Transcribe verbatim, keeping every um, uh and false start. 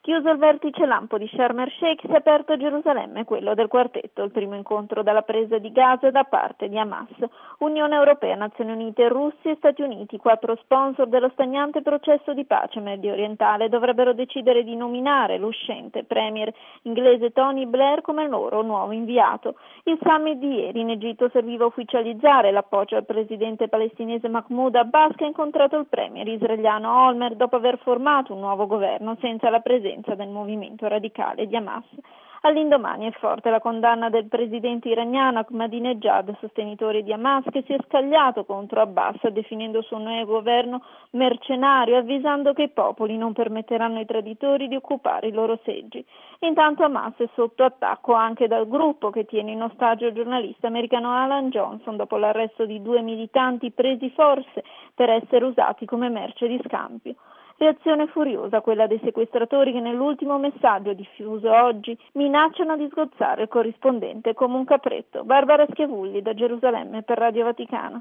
Chiuso il vertice lampo di Sharm el-Sheikh, si è aperto a Gerusalemme quello del quartetto, il primo incontro dalla presa di Gaza da parte di Hamas. Unione Europea, Nazioni Unite, Russia e Stati Uniti, quattro sponsor dello stagnante processo di pace medio orientale, dovrebbero decidere di nominare l'uscente premier inglese Tony Blair come il loro nuovo inviato. Il summit di ieri in Egitto serviva a ufficializzare l'appoggio al presidente palestinese Mahmoud Abbas, che ha incontrato il premier israeliano Olmert dopo aver formato un nuovo governo senza la presenza del movimento radicale di Hamas. All'indomani è forte la condanna del presidente iraniano Ahmadinejad, sostenitore di Hamas, che si è scagliato contro Abbas, definendo il suo nuovo governo mercenario, avvisando che i popoli non permetteranno ai traditori di occupare i loro seggi. Intanto Hamas è sotto attacco anche dal gruppo che tiene in ostaggio il giornalista americano Alan Johnson dopo l'arresto di due militanti presi forse per essere usati come merce di scambio. Reazione furiosa quella dei sequestratori che nell'ultimo messaggio diffuso oggi minacciano di sgozzare il corrispondente come un capretto. Barbara Schiavulli da Gerusalemme per Radio Vaticano.